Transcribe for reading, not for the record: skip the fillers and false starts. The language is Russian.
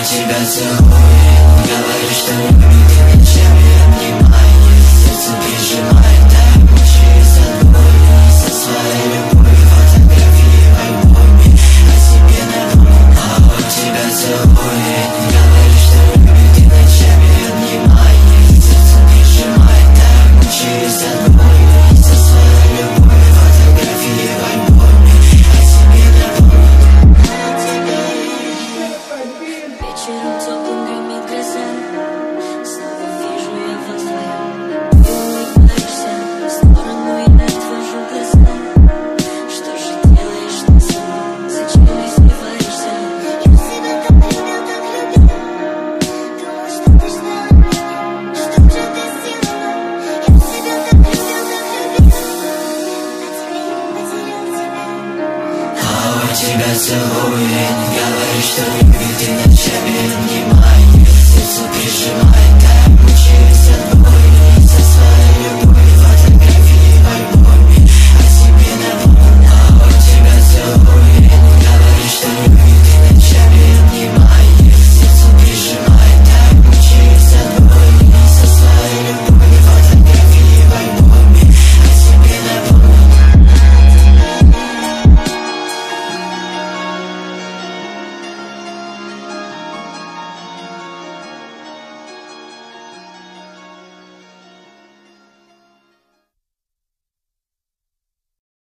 тебя целует, говорит, что любит и ночами обнимает, сердце прижимает, дай мучается от боли. Со своей любовью фотографии в альбоме, о себе напомню. Он тебя целует, говорит, что любит и ночами обнимает, сердце прижимает, дай мучается от боли. Со своей любовью фотографии в альбоме, о себе напомню. Вечером теплым гремит гроза, снова вижу я вас вдвоем. Ты улыбаешься, в сторону я отвожу глаза. Что же делаешь ты со мной? Зачем издеваешься? Я себя так любил, думал, что ты ждала меня. Что же ты сделала? Я себя так любил, а теперь потерял тебя. А он тебя целует, говорит, что любит и ночами обнимает, сердце прижимает.